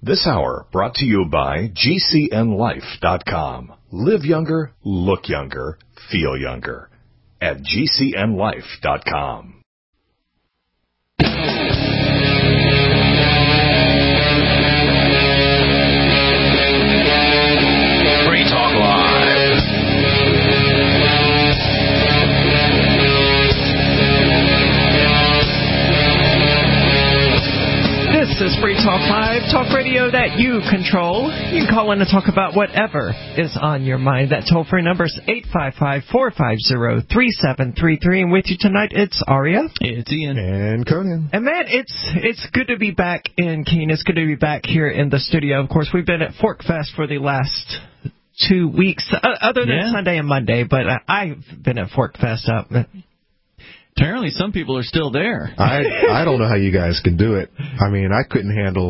This hour brought to you by GCNLife.com. Live younger, look younger, feel younger at GCNLife.com. Free Talk Live. This is Free Talk Live, talk radio that you control. You can call in and talk about whatever is on your mind. That toll-free number is 855-450-3733. And with you tonight, it's Aria. It's Ian. And Conan. And man, it's good to be back in Keene. It's good to be back here in the studio. Of course, we've been at Fork Fest for the last 2 weeks, other than Sunday and Monday, but I've been at Fork Fest up. Apparently, some people are still there. I don't know how you guys can do it. I mean, I couldn't handle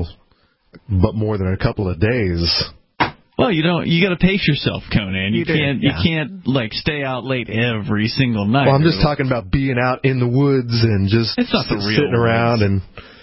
but more than a couple of days. Well, you got to pace yourself, Conan. You can't like stay out late every single night. Well, I'm just talking about being out in the woods and just sitting around and.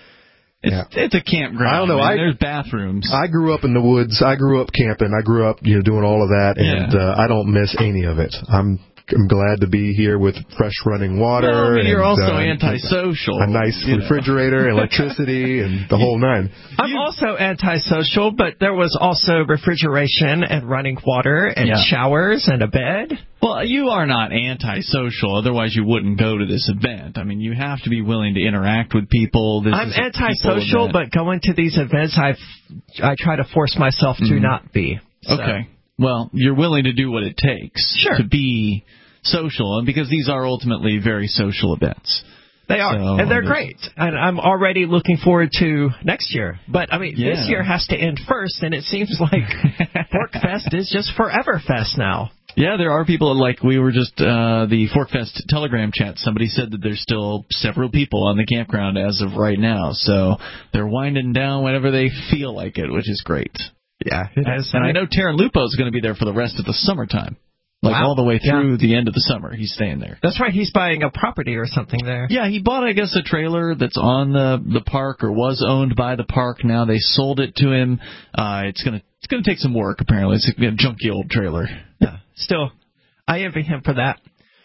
It's a campground. I don't know. There's bathrooms. I grew up in the woods. I grew up camping. I grew up, doing all of that, and I don't miss any of it. I'm glad to be here with fresh running water. Well, you're also antisocial. A nice refrigerator, electricity, and the whole nine. I'm also antisocial, but there was also refrigeration and running water and showers and a bed. Well, you are not antisocial, otherwise you wouldn't go to this event. I mean, you have to be willing to interact with people. I'm antisocial, but going to these events, I try to force myself to not be. So. Okay. Well, you're willing to do what it takes to be social, and because these are ultimately very social events. They are, and they're great. And I'm already looking forward to next year. But, I mean, this year has to end first, and it seems like Fork Fest is just Forever Fest now. Yeah, there are people, like we were just, the Fork Fest Telegram chat, somebody said that there's still several people on the campground as of right now. So they're winding down whenever they feel like it, which is great. Yeah, it is. And I know Taryn Lupo is going to be there for the rest of the summertime. All the way through the end of the summer, he's staying there. That's right, he's buying a property or something there. Yeah, he bought, I guess, a trailer that's on the park or was owned by the park. Now they sold it to him. It's gonna take some work, apparently. It's a junky old trailer. Yeah, still, I envy him for that.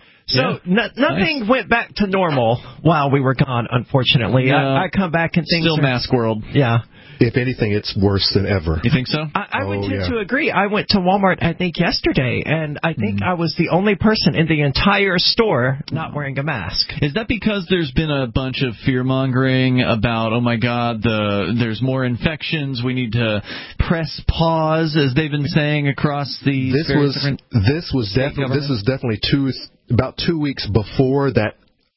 So nothing went back to normal while we were gone, unfortunately. No, I come back and things still mask world. Yeah. If anything, it's worse than ever. You think so? I would tend to agree. I went to Walmart, I think, yesterday, and I think I was the only person in the entire store not wearing a mask. Is that because there's been a bunch of fear-mongering about, oh, my God, there's more infections, we need to press pause, as they've been saying across the This was definitely about 2 weeks before that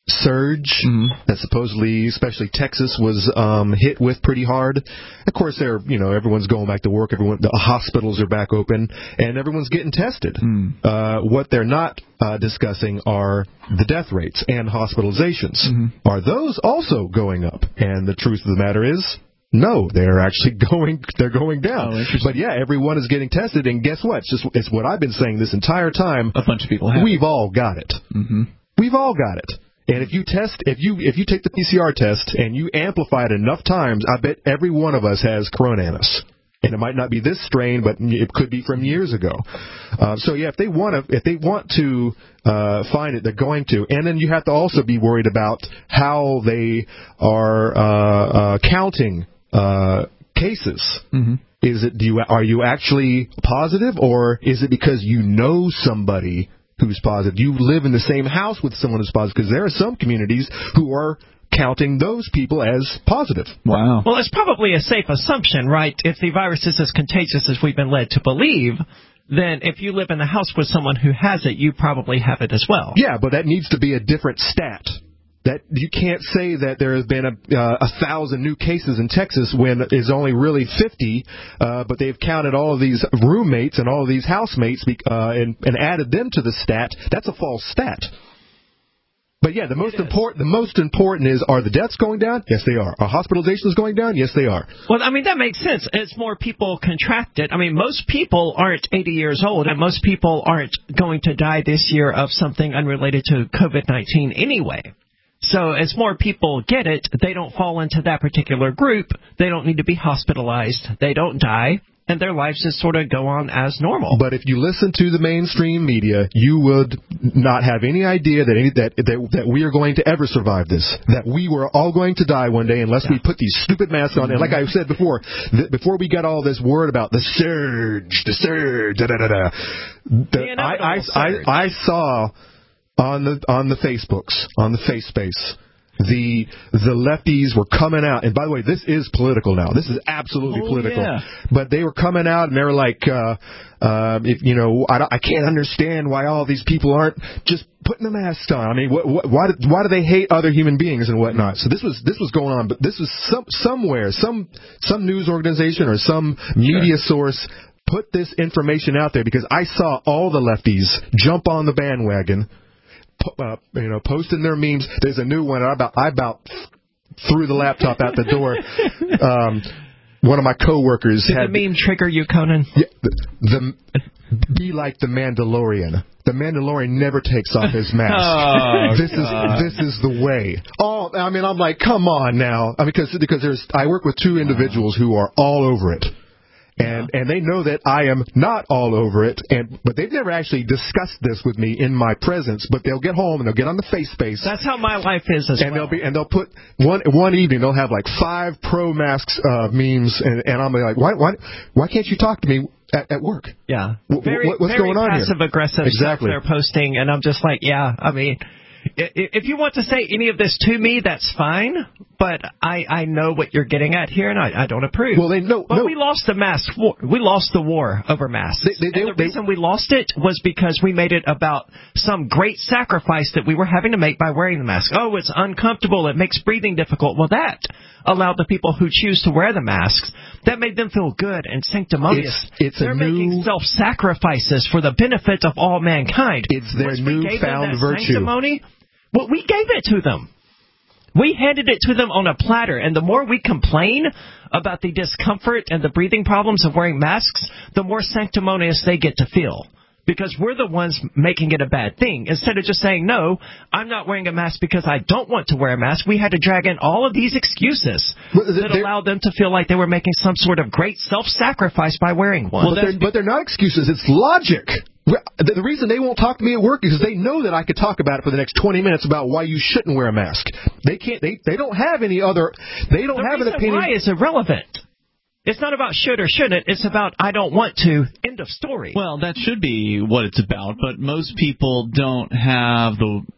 surge that supposedly, especially Texas, was hit with pretty hard. Of course, everyone's going back to work. The hospitals are back open, and everyone's getting tested. What they're not discussing are the death rates and hospitalizations. Are those also going up? And the truth of the matter is, no, they're actually going down. Oh, but yeah, everyone is getting tested, and guess what? It's what I've been saying this entire time. A bunch of people have. We've all got it. We've all got it. And if you take the PCR test and you amplify it enough times, I bet every one of us has corona in us. And it might not be this strain, but it could be from years ago. So yeah, if they want to find it, they're going to. And then you have to also be worried about how they are counting cases. Are you actually positive, or is it because you know somebody who's positive? You live in the same house with someone who's positive, because there are some communities who are counting those people as positive. Wow. Well, it's probably a safe assumption, right? If the virus is as contagious as we've been led to believe, then if you live in the house with someone who has it, you probably have it as well. Yeah, but that needs to be a different stat. That you can't say that there has been 1,000 new cases in Texas when it's only really 50, but they've counted all of these roommates and all of these housemates and added them to the stat. That's a false stat. But yeah, the most important is, are the deaths going down? Yes, they are. Are hospitalizations going down? Yes, they are. Well, I mean, that makes sense. As more people contract it, I mean, most people aren't 80 years old, and most people aren't going to die this year of something unrelated to COVID-19 anyway. So as more people get it, they don't fall into that particular group. They don't need to be hospitalized. They don't die. And their lives just sort of go on as normal. But if you listen to the mainstream media, you would not have any idea that we are going to ever survive this. That we were all going to die one day unless we put these stupid masks on. And like I said before we got all this word about the surge, I saw on the Facebooks, on the face space, the lefties were coming out, and by the way, this is political now. This is absolutely political. Yeah. But they were coming out, and they were like, I can't understand why all these people aren't just putting the masks on. I mean, why do they hate other human beings and whatnot? So this was going on, but this was somewhere, some news organization or some media source put this information out there, because I saw all the lefties jump on the bandwagon. Posting their memes. There's a new one. I about threw the laptop out the door. One of my coworkers had the meme trigger you, Conan. Yeah, be like the Mandalorian. The Mandalorian never takes off his mask. This is the way. I mean, I'm like, come on now. I mean, because I work with two individuals who are all over it. And they know that I am not all over it, but they've never actually discussed this with me in my presence. But they'll get home and they'll get on the face space. That's how my life is as well. They'll put one evening they'll have like 5 pro-masks memes, and I'm like, why can't you talk to me at work? Yeah, what's going on here? Passive aggressive exactly. Stuff they're posting, and I'm just like, yeah, I mean. If you want to say any of this to me, that's fine, but I know what you're getting at here, and I don't approve. Well, we lost the mask war. We lost the war over masks. The reason we lost it was because we made it about some great sacrifice that we were having to make by wearing the mask. Oh, it's uncomfortable. It makes breathing difficult. Well, that allowed the people who choose to wear the masks, that made them feel good and sanctimonious. They're making self-sacrifices for the benefit of all mankind. It's their newfound virtue. Sanctimony, well, we gave it to them. We handed it to them on a platter, and the more we complain about the discomfort and the breathing problems of wearing masks, the more sanctimonious they get to feel. Because we're the ones making it a bad thing. Instead of just saying, no, I'm not wearing a mask because I don't want to wear a mask, we had to drag in all of these excuses that allowed them to feel like they were making some sort of great self-sacrifice by wearing one. But they're not excuses. It's logic. The reason they won't talk to me at work is because they know that I could talk about it for the next 20 minutes about why you shouldn't wear a mask. They can't. They don't have any other. They don't have an opinion. Why is irrelevant. It's not about should or shouldn't. It's about I don't want to. End of story. Well, that should be what it's about, but most people don't have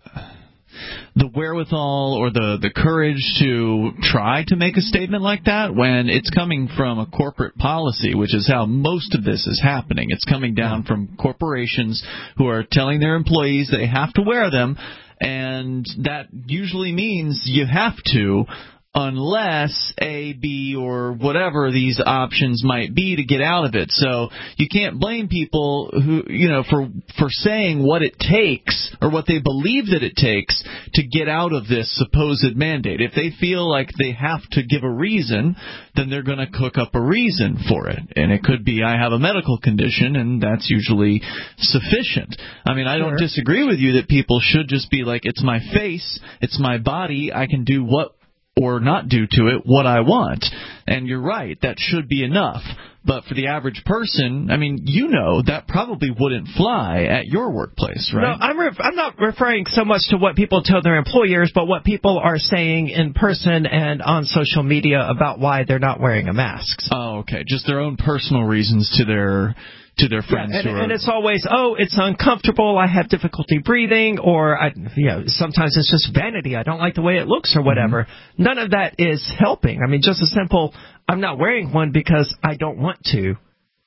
the wherewithal or the courage to try to make a statement like that when it's coming from a corporate policy, which is how most of this is happening. It's coming down from corporations who are telling their employees they have to wear them, and that usually means you have to, unless A, B, or whatever these options might be to get out of it. So you can't blame people who, for saying what it takes or what they believe that it takes to get out of this supposed mandate. If they feel like they have to give a reason, then they're going to cook up a reason for it. And it could be, I have a medical condition, and that's usually sufficient. I mean, I don't disagree with you that people should just be like, it's my face, it's my body, I can do what or not do to it what I want. And you're right, that should be enough. But for the average person, I mean, that probably wouldn't fly at your workplace, right? No, I'm not referring so much to what people tell their employers, but what people are saying in person and on social media about why they're not wearing a mask. Oh, okay. Just their own personal reasons to their friends. And it's always, it's uncomfortable, I have difficulty breathing, or sometimes it's just vanity, I don't like the way it looks or whatever. Mm-hmm. None of that is helping. I mean, just a simple, I'm not wearing one because I don't want to,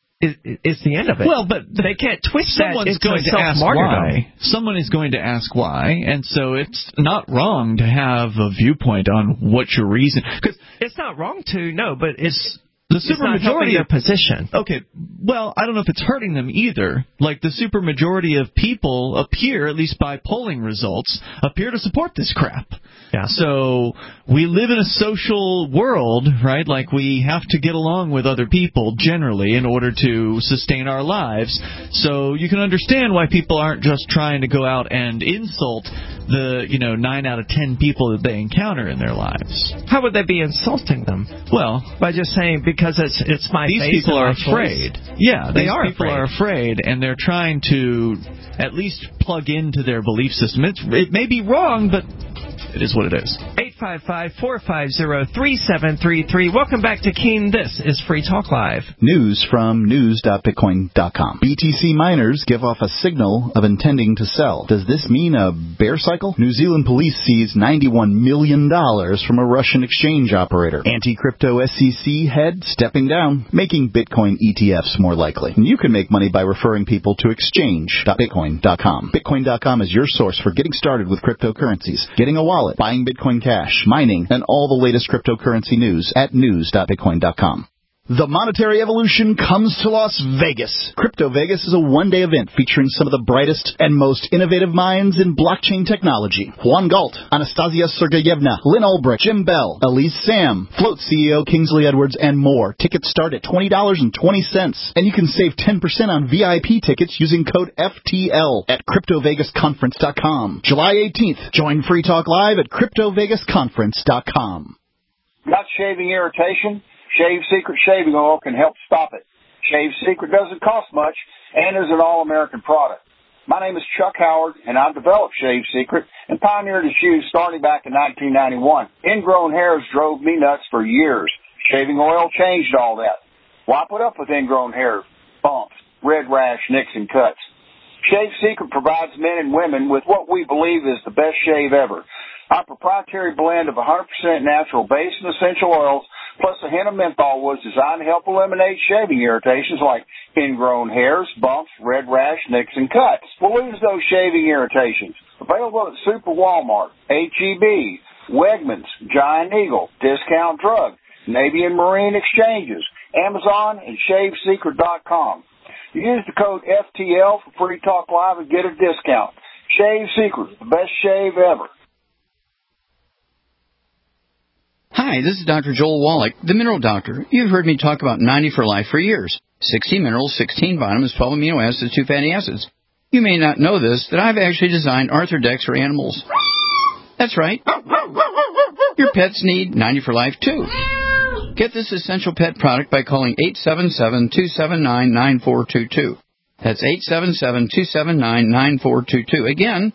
is the end of it. Well, but they can't twist that into self-martyrdom. Someone is going to ask why, and so it's not wrong to have a viewpoint on what your reason. Cause it's not wrong to, no, but it's... The supermajority of position. Okay, well, I don't know if it's hurting them either. Like, the supermajority of people appear, at least by polling results, appear to support this crap. Yeah. So we live in a social world, right? Like, we have to get along with other people generally in order to sustain our lives. So you can understand why people aren't just trying to go out and insult the 9 out of 10 people that they encounter in their lives. How would they be insulting them? Well, by just saying because it's my these face. These people are afraid. Yeah, they are. People are afraid, and they're trying to at least plug into their belief system. It may be wrong, but it is what it is. 855-450-3733. Welcome back to Keen. This is Free Talk Live. News from news.bitcoin.com. BTC miners give off a signal of intending to sell. Does this mean a bear cycle? New Zealand police seized $91 million from a Russian exchange operator. Anti-crypto SEC head stepping down, making Bitcoin ETFs more likely. And you can make money by referring people to exchange.bitcoin.com. Bitcoin.com is your source for getting started with cryptocurrencies, getting a wallet, buying Bitcoin Cash, mining, and all the latest cryptocurrency news at news.bitcoin.com. The Monetary Evolution comes to Las Vegas. Crypto Vegas is a one-day event featuring some of the brightest and most innovative minds in blockchain technology. Juan Galt, Anastasia Sergeyevna, Lynn Ulbricht, Jim Bell, Elise Sam, Float CEO Kingsley Edwards, and more. Tickets start at $20.20, and you can save 10% on VIP tickets using code FTL at CryptoVegasConference.com. July 18th, join Free Talk Live at CryptoVegasConference.com. Got shaving irritation? Shave Secret Shaving Oil can help stop it. Shave Secret doesn't cost much and is an all-American product. My name is Chuck Howard, and I've developed Shave Secret and pioneered its use starting back in 1991. Ingrown hairs drove me nuts for years. Shaving oil changed all that. Why put up with ingrown hair, bumps, red rash, nicks, and cuts? Shave Secret provides men and women with what we believe is the best shave ever. Our proprietary blend of 100% natural base and essential oils plus a hint of menthol was designed to help eliminate shaving irritations like ingrown hairs, bumps, red rash, nicks, and cuts. We'll lose those shaving irritations. Available at Super Walmart, H-E-B, Wegmans, Giant Eagle, Discount Drug, Navy and Marine Exchanges, Amazon, and ShaveSecret.com. Use the code FTL for Free Talk Live and get a discount. Shave Secret, the best shave ever. Hi, this is Dr. Joel Wallach, the Mineral Doctor. You've heard me talk about 90 for Life for years. 60 minerals, 16 vitamins, 12 amino acids, 2 fatty acids. You may not know this, that I've actually designed Arthrodex for animals. That's right. Your pets need 90 for Life, too. Get this essential pet product by calling 877-279-9422. That's 877-279-9422. Again,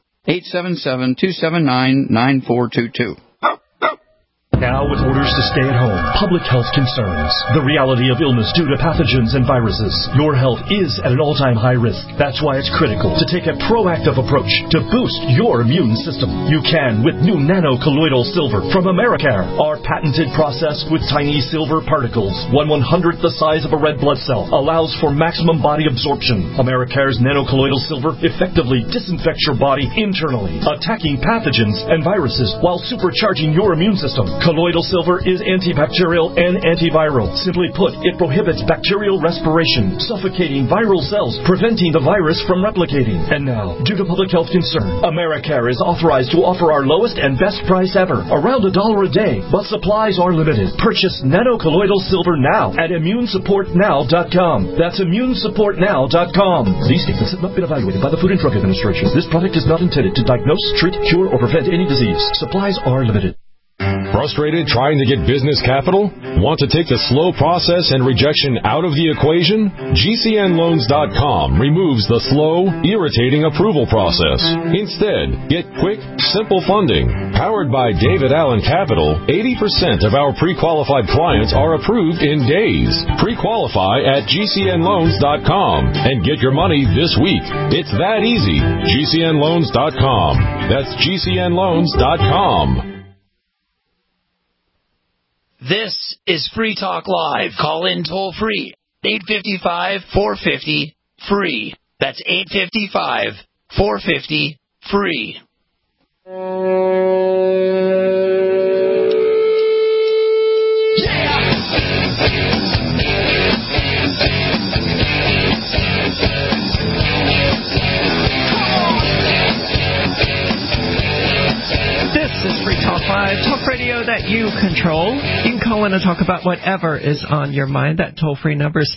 877-279-9422. Now with orders to stay at home, public health concerns, the reality of illness due to pathogens and viruses, your health is at an all-time high risk. That's why it's critical to take a proactive approach to boost your immune system. You can with new nano-colloidal silver from Americare. Our patented process with tiny silver particles, 1/100th the size of a red blood cell, allows for maximum body absorption. Americare's nano-colloidal silver effectively disinfects your body internally, attacking pathogens and viruses while supercharging your immune system. Colloidal silver is antibacterial and antiviral. Simply put, it prohibits bacterial respiration, suffocating viral cells, preventing the virus from replicating. And now, due to public health concern, Americare is authorized to offer our lowest and best price ever, around $1 a day, but supplies are limited. Purchase nano-colloidal silver now at ImmuneSupportNow.com. That's ImmuneSupportNow.com. These statements have not been evaluated by the Food and Drug Administration. This product is not intended to diagnose, treat, cure, or prevent any disease. Supplies are limited. Frustrated trying to get business capital? Want to take the slow process and rejection out of the equation? GCNLoans.com removes the slow, irritating approval process. Instead, get quick, simple funding. Powered by David Allen Capital, 80% of our pre-qualified clients are approved in days. Pre-qualify at GCNLoans.com and get your money this week. It's that easy. GCNLoans.com. That's GCNLoans.com. This is Free Talk Live. Call in toll free. 855-450-FREE. That's 855-450-FREE. This is Free Talk Live, talk radio that you control. You can call in and talk about whatever is on your mind. That toll-free number is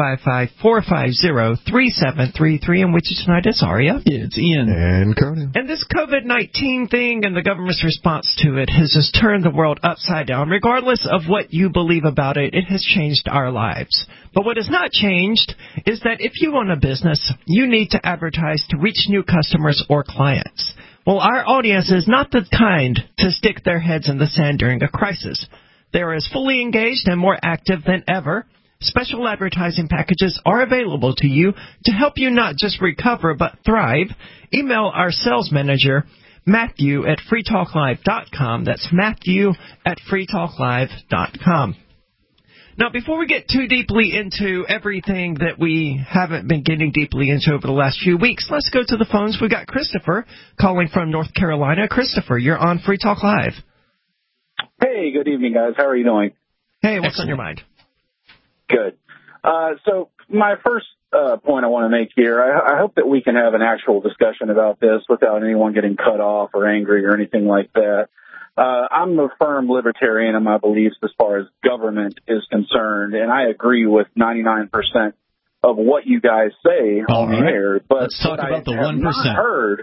855-450-3733. And with you tonight is Arya. Yeah, it's Ian. And Conan. And this COVID-19 thing and the government's response to it has just turned the world upside down. Regardless of what you believe about it, it has changed our lives. But what has not changed is that if you own a business, you need to advertise to reach new customers or clients. Well, our audience is not the kind to stick their heads in the sand during a crisis. They are as fully engaged and more active than ever. Special advertising packages are available to you to help you not just recover but thrive. Email our sales manager, Matthew at freetalklive.com. That's Matthew at freetalklive.com. Now, before we get too deeply into everything that we haven't been getting deeply into over the last few weeks, let's go to the phones. We've got Christopher calling from North Carolina. Christopher, you're on Free Talk Live. Hey, good evening, guys. How are you doing? Hey, what's on your mind? Good. So my first point I want to make here, I hope that we can have an actual discussion about this without anyone getting cut off or angry or anything like that. I'm a firm libertarian in my beliefs as far as government is concerned, and I agree with 99% of what you guys say on the air. But let's talk about the 1%.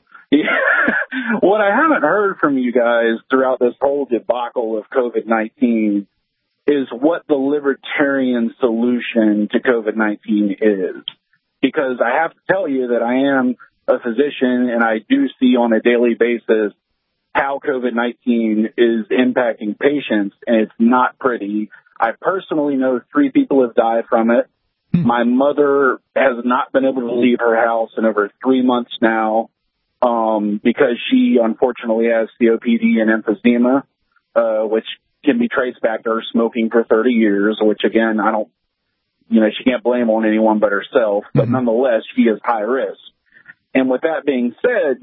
What I haven't heard from you guys throughout this whole debacle of COVID-19 is what the libertarian solution to COVID-19 is. Because I have to tell you that I am a physician, and I do see on a daily basis how COVID-19 is impacting patients, and it's not pretty. I personally know 3 people have died from it. My mother has not been able to leave her house in over 3 months now because she unfortunately has COPD and emphysema, which can be traced back to her smoking for 30 years, which, again, she can't blame on anyone but herself. But nonetheless, she is high risk. And with that being said,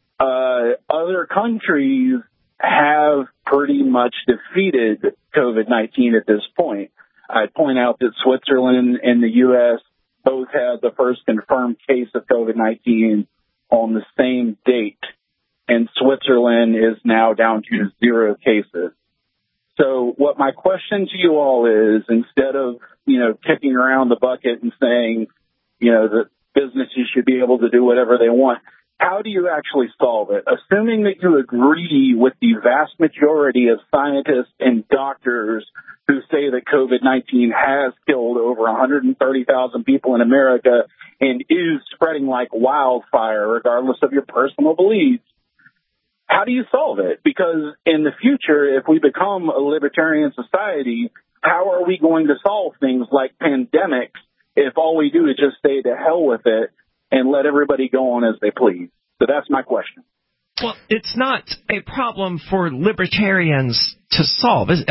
other countries have pretty much defeated COVID-19 at this point. I'd point out that Switzerland and the U.S. both had the first confirmed case of COVID-19 on the same date, and Switzerland is now down to 0 cases. So what my question to you all is, instead of, kicking around the bucket and saying, that businesses should be able to do whatever they want, how do you actually solve it? Assuming that you agree with the vast majority of scientists and doctors who say that COVID-19 has killed over 130,000 people in America and is spreading like wildfire, regardless of your personal beliefs, how do you solve it? Because in the future, if we become a libertarian society, how are we going to solve things like pandemics if all we do is just say to hell with it and let everybody go on as they please? So that's my question. Well, it's not a problem for libertarians to solve. If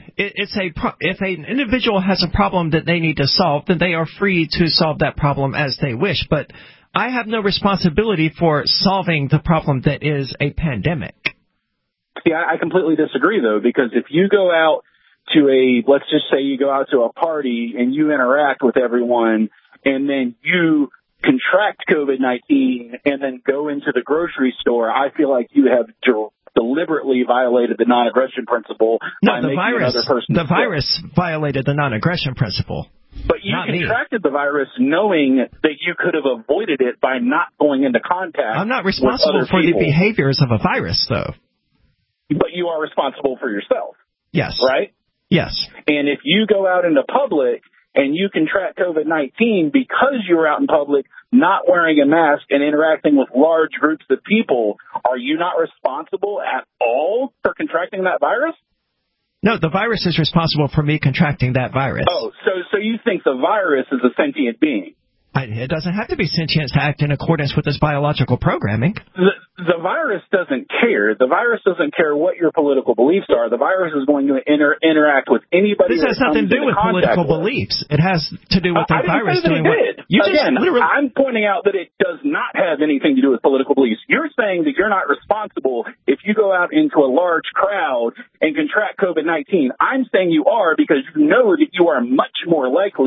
an individual has a problem that they need to solve, then they are free to solve that problem as they wish. But I have no responsibility for solving the problem that is a pandemic. See, I completely disagree, though, because if you go out to let's just say you go out to a party and you interact with everyone, and then you contract COVID-19 and then go into the grocery store, I feel like you have deliberately violated the non-aggression principle. No, the virus violated the non-aggression principle. But you contracted the virus knowing that you could have avoided it by not going into contact. I'm not responsible for the behaviors of a virus, though. But you are responsible for yourself. Yes. Right? Yes. And if you go out into public and you contract COVID-19 because you're out in public not wearing a mask and interacting with large groups of people, are you not responsible at all for contracting that virus? No, the virus is responsible for me contracting that virus. Oh, so you think the virus is a sentient being? It doesn't have to be sentient to act in accordance with its biological programming. The virus doesn't care. The virus doesn't care what your political beliefs are. The virus is going to interact with anybody. This has nothing to do with political beliefs. It has to do with the virus doing what you Again, I'm pointing out that it does not have anything to do with political beliefs. You're saying that you're not responsible if you go out into a large crowd and contract COVID-19. I'm saying you are, because you know that you are much more likely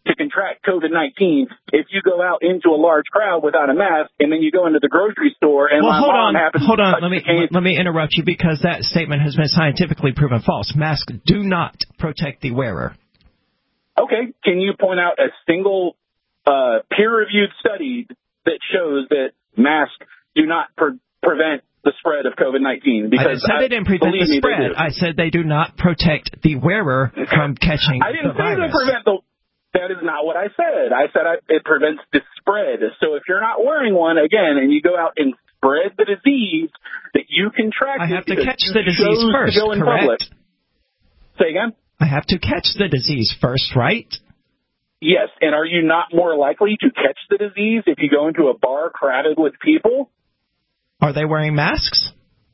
to contract COVID-19 if you go out into a large crowd without a mask and then you go into the grocery store and well, hold on. Let me interrupt you because that statement has been scientifically proven false. Masks do not protect the wearer. Okay. Can you point out a single peer-reviewed study that shows that masks do not prevent the spread of COVID-19? Because I didn't prevent the spread. I said they do not protect the wearer from catching the virus. I didn't say they prevent the... That is not what I said. I said it prevents the spread. So if you're not wearing one, again, and you go out and spread the disease that you contract, I have to catch the disease first, correct? Say again? I have to catch the disease first, right? Yes, and are you not more likely to catch the disease if you go into a bar crowded with people? Are they wearing masks?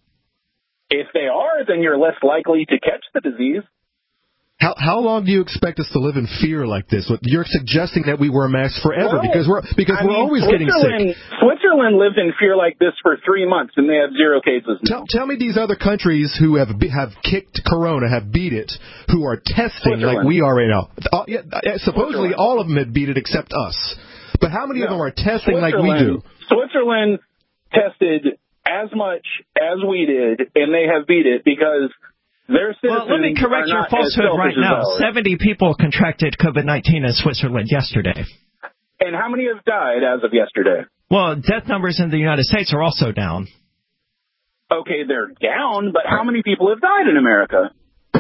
If they are, then you're less likely to catch the disease. How long do you expect us to live in fear like this? You're suggesting that we wear masks forever because we're always getting sick. Switzerland lived in fear like this for 3 months, and they have 0 cases now. Tell me these other countries who have kicked Corona, have beat it, who are testing like we are right now. Supposedly all of them have beat it except us. But how many of them are testing like we do? Switzerland tested as much as we did, and they have beat it because... Well, let me correct your falsehood right now. 70 people contracted COVID-19 in Switzerland yesterday. And how many have died as of yesterday? Well, death numbers in the United States are also down. Okay, they're down, but how many people have died in America?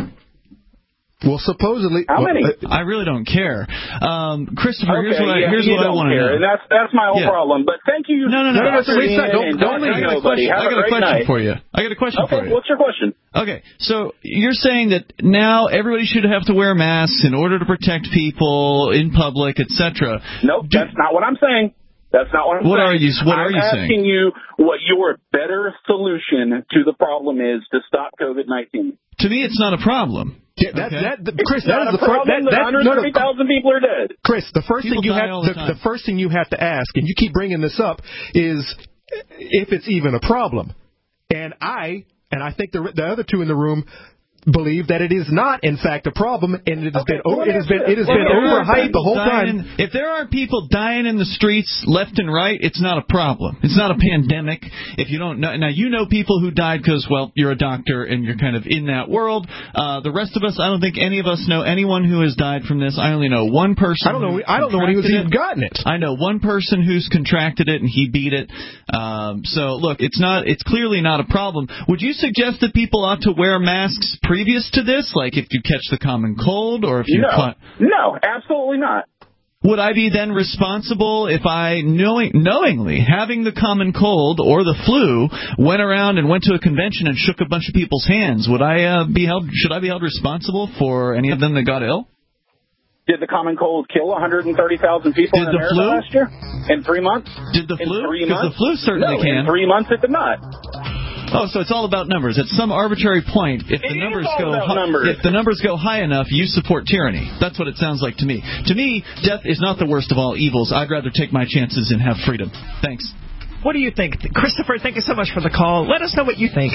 Well, supposedly... How many? I really don't care. Christopher, here's what I want to know. And that's my whole problem. But thank you. No. Don't leave. I got a question for you. Okay, what's your question? Okay, so you're saying that now everybody should have to wear masks in order to protect people in public, etc. Nope, that's not what I'm saying. That's not what I'm saying. What are you saying? I'm asking you what your better solution to the problem is to stop COVID-19. To me, it's not a problem. Yeah, Chris, that is the first. 130,000 people are dead. Chris, the first thing you have to ask, and you keep bringing this up, is if it's even a problem. And I think the other two in the room believe that it is not, in fact, a problem, and it has been overhyped the whole time. If there are people dying in the streets left and right, it's not a problem. It's not a pandemic. If you don't know, now you know people who died because, well, you're a doctor and you're kind of in that world. The rest of us, I don't think any of us know anyone who has died from this. I only know one person. I don't know when he was even gotten it. I know one person who's contracted it and he beat it. So look, it's clearly not a problem. Would you suggest that people ought to wear masks previous to this, like if you catch the common cold, or if you... No, absolutely not. Would I be then responsible if I, knowingly, having the common cold or the flu, went around and went to a convention and shook a bunch of people's hands? Should I be held responsible for any of them that got ill? Did the common cold kill 130,000 people in America last year? In 3 months? Did the flu? Because the flu certainly can. In 3 months it did not. Oh, so it's all about numbers. At some arbitrary point, if the numbers go high enough, you support tyranny. That's what it sounds like to me. To me, death is not the worst of all evils. I'd rather take my chances and have freedom. Thanks. What do you think? Christopher, thank you so much for the call. Let us know what you think.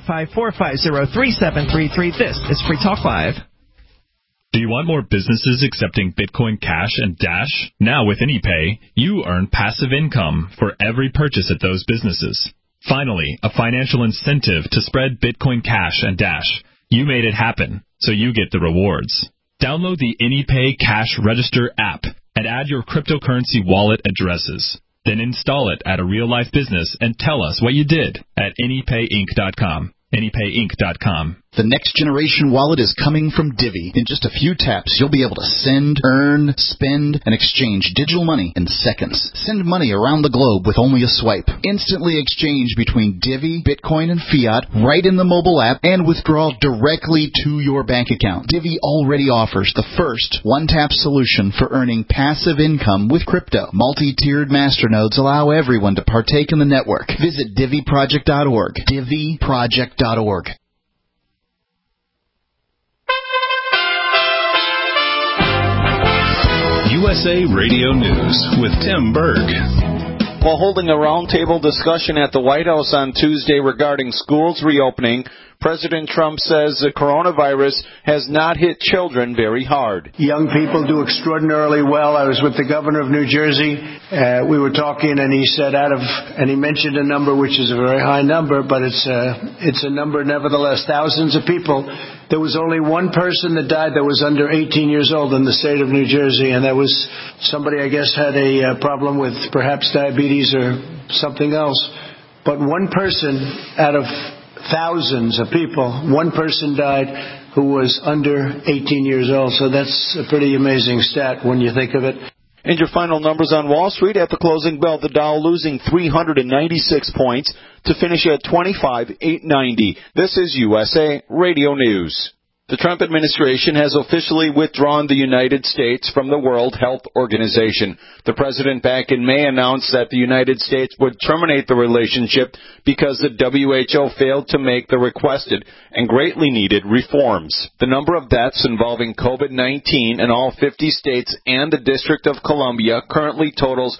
855-450-3733. This is Free Talk Live. Do you want more businesses accepting Bitcoin Cash and Dash? Now with AnyPay, you earn passive income for every purchase at those businesses. Finally, a financial incentive to spread Bitcoin Cash and Dash. You made it happen, so you get the rewards. Download the AnyPay Cash Register app and add your cryptocurrency wallet addresses. Then install it at a real-life business and tell us what you did at AnyPayInc.com. AnyPayInc.com. The next generation wallet is coming from Divvy. In just a few taps, you'll be able to send, earn, spend, and exchange digital money in seconds. Send money around the globe with only a swipe. Instantly exchange between Divvy, Bitcoin, and fiat right in the mobile app and withdraw directly to your bank account. Divvy already offers the first one-tap solution for earning passive income with crypto. Multi-tiered masternodes allow everyone to partake in the network. Visit DivvyProject.org. DivvyProject.org. USA Radio News with Tim Berg. While holding a roundtable discussion at the White House on Tuesday regarding schools reopening, President Trump says the coronavirus has not hit children very hard. Young people do extraordinarily well. I was with the governor of New Jersey. We were talking, and he said and he mentioned a number which is a very high number, but it's a number nevertheless. Thousands of people. There was only one person that died that was under 18 years old in the state of New Jersey, and that was somebody, I guess, had a problem with perhaps diabetes or something else. But one person out of thousands of people, one person died who was under 18 years old. So that's a pretty amazing stat when you think of it. And your final numbers on Wall Street at the closing bell, the Dow losing 396 points to finish at 25,890. This is USA Radio News. The Trump administration has officially withdrawn the United States from the World Health Organization. The president back in May announced that the United States would terminate the relationship because the WHO failed to make the requested and greatly needed reforms. The number of deaths involving COVID-19 in all 50 states and the District of Columbia currently totals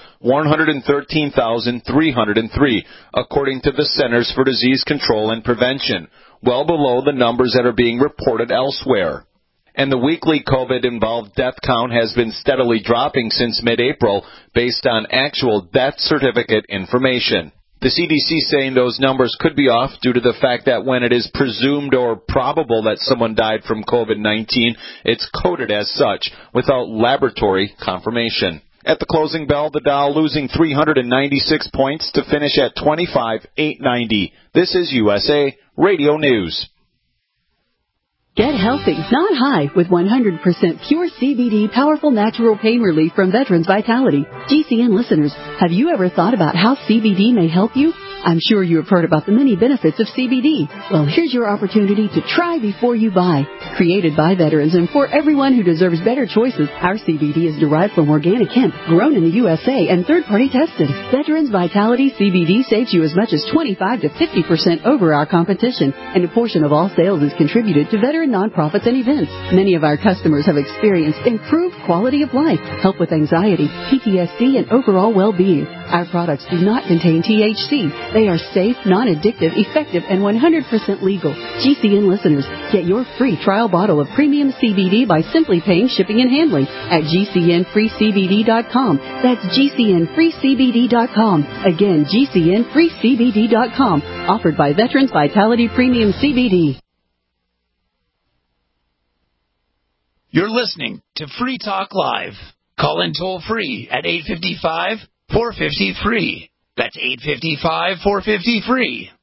113,303, according to the Centers for Disease Control and Prevention, well below the numbers that are being reported elsewhere. And the weekly COVID-involved death count has been steadily dropping since mid-April based on actual death certificate information. The CDC saying those numbers could be off due to the fact that when it is presumed or probable that someone died from COVID-19, it's coded as such without laboratory confirmation. At the closing bell, the Dow losing 396 points to finish at 25,890. This is USA Radio News. Get healthy, not high, with 100% pure CBD powerful natural pain relief from Veterans Vitality. GCN listeners, have you ever thought about how CBD may help you? I'm sure you have heard about the many benefits of CBD. Well, here's your opportunity to try before you buy. Created by veterans and for everyone who deserves better choices, our CBD is derived from organic hemp, grown in the USA, and third-party tested. Veterans Vitality CBD saves you as much as 25 to 50% over our competition, and a portion of all sales is contributed to veteran nonprofits and events. Many of our customers have experienced improved quality of life, help with anxiety, PTSD, and overall well-being. Our products do not contain THC. They are safe, non-addictive, effective, and 100% legal. GCN listeners, get your free trial bottle of premium CBD by simply paying shipping and handling at GCNFreeCBD.com. That's GCNFreeCBD.com. Again, GCNFreeCBD.com. Offered by Veterans Vitality Premium CBD. You're listening to Free Talk Live. Call in toll free at 855-450-FREE. That's 855-450-FREE.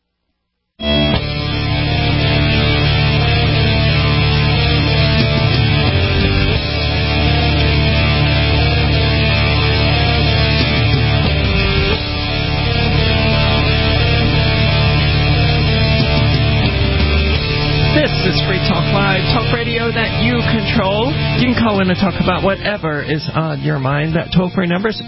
This is Free Talk Live, talk radio that you control. You can call in and talk about whatever is on your mind. That toll-free number is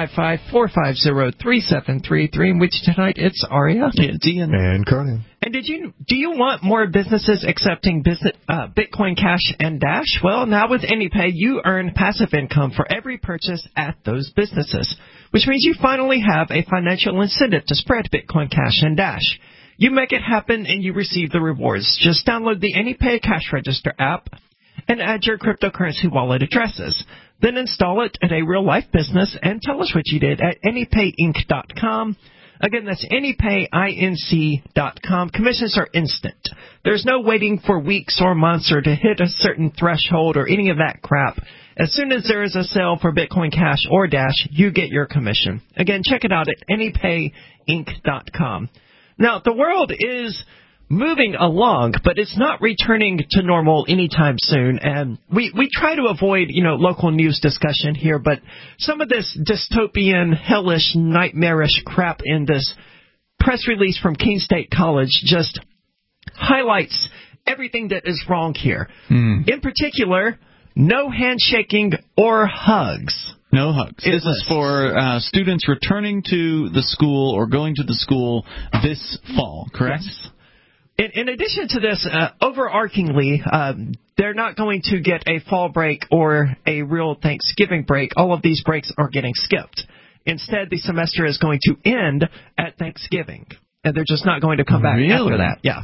855-450-3733, in which tonight it's Aria. And Conan. And do you want more businesses accepting Bitcoin Cash and Dash? Well, now with AnyPay, you earn passive income for every purchase at those businesses, which means you finally have a financial incentive to spread Bitcoin Cash and Dash. You make it happen and you receive the rewards. Just download the AnyPay Cash Register app and add your cryptocurrency wallet addresses. Then install it at a real-life business and tell us what you did at AnyPayInc.com. Again, that's AnyPayInc.com. Commissions are instant. There's no waiting for weeks or months or to hit a certain threshold or any of that crap. As soon as there is a sale for Bitcoin Cash or Dash, you get your commission. Again, check it out at AnyPayInc.com. Now, the world is moving along, but it's not returning to normal anytime soon. And we try to avoid, local news discussion here, but some of this dystopian, hellish, nightmarish crap in this press release from Keene State College just highlights everything that is wrong here. In particular, no handshaking or hugs. No hugs. This is for students returning to the school or going to the school this fall, correct? Yes. In addition to this, overarchingly, they're not going to get a fall break or a real Thanksgiving break. All of these breaks are getting skipped. Instead, the semester is going to end at Thanksgiving, and they're just not going to come back after that. Yeah.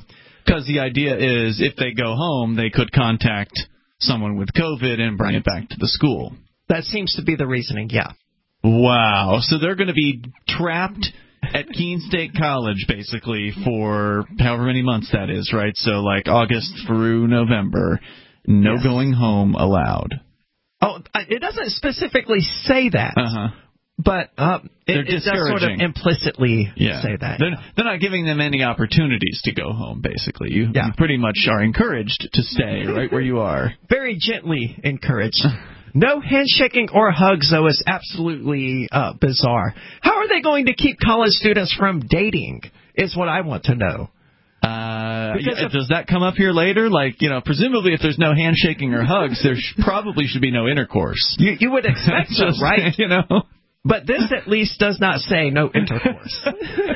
Because the idea is if they go home, they could contact someone with COVID and bring it back to the school. That seems to be the reasoning, yeah. Wow. So they're going to be trapped at Keene State College, basically, for however many months that is, right? So, like, August through November, no going home allowed. Oh, it doesn't specifically say that. But it does sort of implicitly say that. They're not giving them any opportunities to go home, basically. You pretty much are encouraged to stay right where you are. Very gently encouraged. No handshaking or hugs, though, is absolutely bizarre. How are they going to keep college students from dating, is what I want to know. Does that come up here later? Like, presumably if there's no handshaking or hugs, there probably should be no intercourse. You would expect so, right? But this at least does not say no intercourse.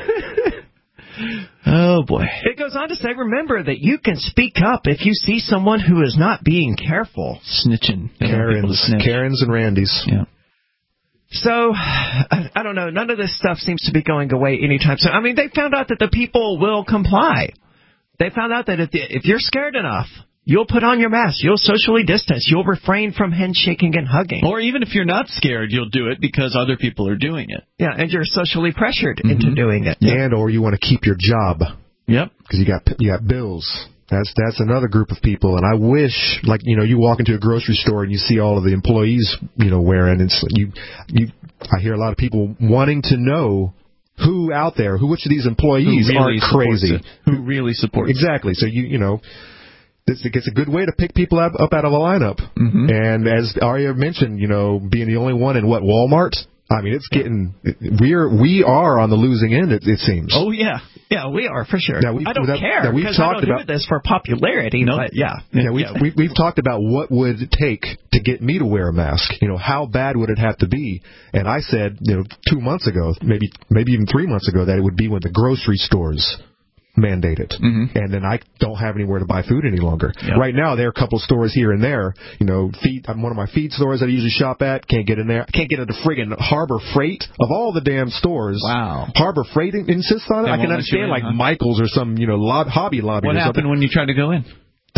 Oh, boy. It goes on to say, remember that you can speak up if you see someone who is not being careful. Snitching. Karens and Randys. Yeah. So, I don't know. None of this stuff seems to be going away anytime soon. I mean, they found out that the people will comply. They found out that if you're scared enough, you'll put on your mask. You'll socially distance. You'll refrain from handshaking and hugging. Or even if you're not scared, you'll do it because other people are doing it. Yeah, and you're socially pressured into doing it. And or you want to keep your job. Yep. Because you got bills. That's another group of people, and I wish, like, you walk into a grocery store and you see all of the employees, wearing. It's I hear a lot of people wanting to know who out there, which of these employees aren't crazy, who really supports exactly. So it's a good way to pick people up out of a lineup. And as Arya mentioned, being the only one in Walmart. I mean, it's getting we are on the losing end. It seems. Oh yeah, we are for sure. I don't care because I don't do this for popularity. But we've talked about what would it take to get me to wear a mask. How bad would it have to be? And I said, 2 months ago, maybe even 3 months ago, that it would be when the grocery stores mandate it. And then I don't have anywhere to buy food any longer. Right now, there are a couple stores here and there. One of my feed stores that I usually shop at, can't get in there. Can't get into friggin' Harbor Freight of all the damn stores. Wow. Harbor Freight insists on it. I can understand Michael's or some Hobby Lobby. What happened when you tried to go in?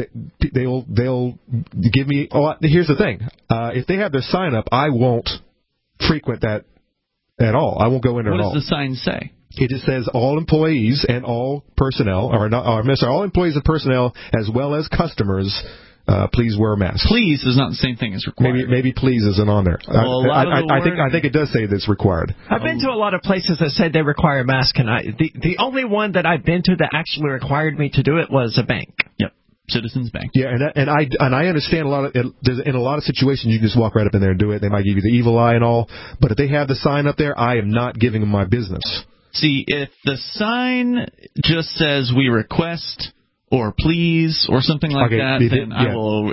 They'll give me. Oh, here's the thing. If they have their sign up, I won't frequent that at all. I won't go in there at all. What does the sign say? It just says all employees and all personnel, all employees and personnel as well as customers, please wear a mask. Please is not the same thing as required. Maybe please isn't on there. Well, I think it does say that's required. I've been to a lot of places that said they require a mask, and the only one that I've been to that actually required me to do it was a bank. Yep. Citizens Bank. Yeah, and I understand in a lot of situations you can just walk right up in there and do it. They might give you the evil eye and all, but if they have the sign up there, I am not giving them my business. See, if the sign just says we request or please or something like that, then I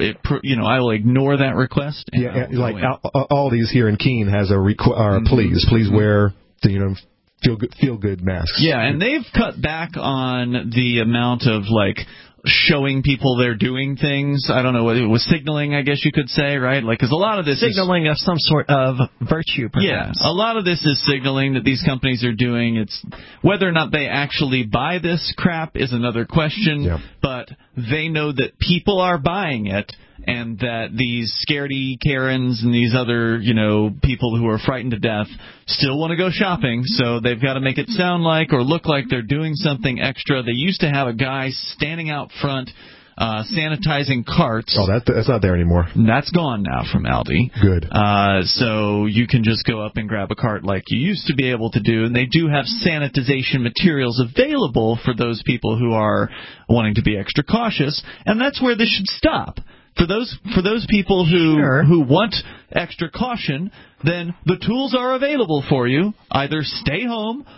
will ignore that request. And like Aldi's here in Keene has a please wear the feel good masks. Yeah, and they've cut back on the amount of showing people they're doing things. I don't know what it was, signaling, I guess you could say, right? Because a lot of this signaling of some sort of virtue, perhaps. Yeah, a lot of this is signaling that these companies are doing. It's whether or not they actually buy this crap is another question, but they know that people are buying it, and that these scaredy Karens and these other, people who are frightened to death still want to go shopping, so they've got to make it sound like or look like they're doing something extra. They used to have a guy standing out front sanitizing carts. Oh, that's not there anymore. That's gone now from Aldi. Good. So you can just go up and grab a cart like you used to be able to do, and they do have sanitization materials available for those people who are wanting to be extra cautious, and that's where this should stop. For those people who want extra caution, then the tools are available for you. Either stay home,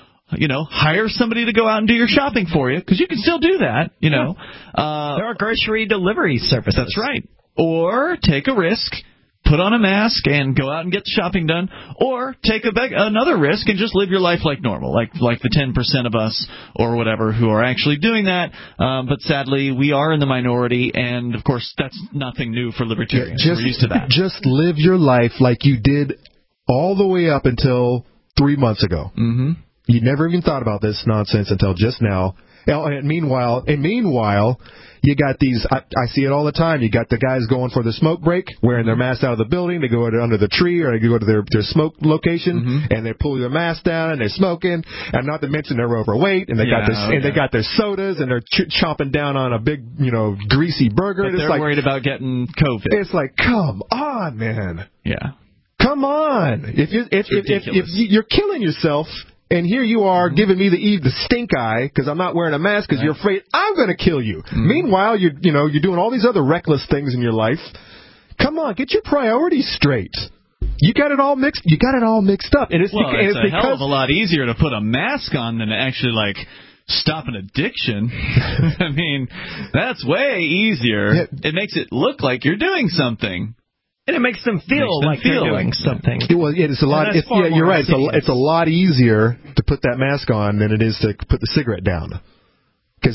hire somebody to go out and do your shopping for you, because you can still do that, there are grocery delivery services. That's right. Or take a risk, put on a mask, and go out and get the shopping done. Or take another risk and just live your life like normal, like the 10% of us or whatever who are actually doing that. But sadly, we are in the minority, and, of course, that's nothing new for libertarians. We're used to that. Just live your life like you did all the way up until 3 months ago. Mm-hmm. You never even thought about this nonsense until just now, And meanwhile, you got these, I see it all the time, you got the guys going for the smoke break, wearing their mask out of the building, they go under the tree, or they go to their smoke location, and they pull their mask down, and they're smoking, and not to mention they're overweight, and they got their sodas, and they're chomping down on a big, greasy burger. But they're worried about getting COVID. It's like, come on, man. Yeah. Come on. If you're killing yourself, and here you are giving me the stink eye because I'm not wearing a mask because you're afraid I'm going to kill you. Meanwhile, you're doing all these other reckless things in your life. Come on, get your priorities straight. You got it all mixed up. And it's a hell of a lot easier to put a mask on than to actually stop an addiction. I mean, that's way easier. It makes it look like you're doing something. And it makes them feel like they're doing something. Well, it's a lot. You're right. It's a lot easier to put that mask on than it is to put the cigarette down. Because